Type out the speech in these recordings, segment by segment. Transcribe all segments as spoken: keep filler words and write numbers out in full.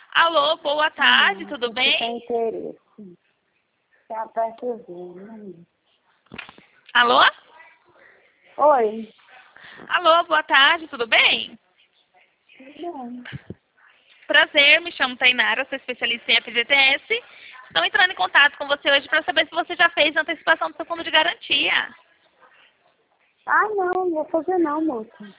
Alô, boa tarde, Hum, tudo você tem bem? interesse. Tá percebendo. Alô? Oi. Alô, boa tarde, tudo bem? Tudo bem. Prazer, me chamo Tainara, sou especialista em F G T S. Estou entrando em contato com você hoje para saber se você já fez a antecipação do seu fundo de garantia. Ah, não, não vou fazer não, moça.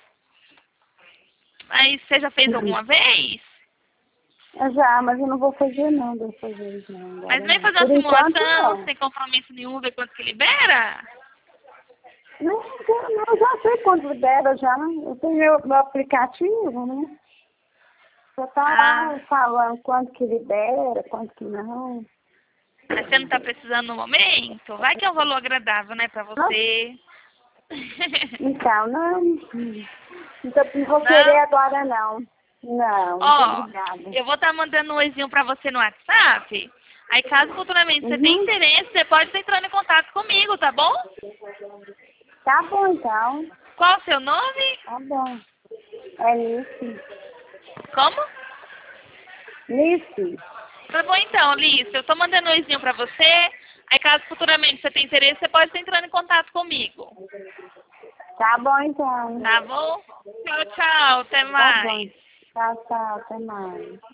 Mas você já fez Uhum. alguma vez? Eu já, mas eu não vou fazer não dessa vez não. Mas Agora vem não. fazer uma Por enquanto simulação, não. sem compromisso nenhum, ver quanto que libera? Não, não, não, eu já sei quanto libera já. Eu tenho meu, meu aplicativo, né? Você tá Ah, lá falando quanto que libera, quanto que não. mas você não está precisando no momento? Vai que é um valor agradável, né, para Não, você. então, não. Então, não vou querer Não? agora não. Não, muito Ó, obrigada. eu vou estar mandando um oizinho pra você no WhatsApp. Aí, caso futuramente você tenha Uhum. interesse, você pode estar entrando em contato comigo, tá bom? Tá bom, então. Qual o seu nome? Tá bom. É Nice. Como? Nice. Tá bom então, Liz. Eu tô mandando um oizinho pra você. Aí, caso futuramente você tenha interesse, você pode estar entrando em contato comigo. Tá bom, então. Tá bom? Tchau, tchau. Até Tá bom. mais. Tchau, tchau. Até mais.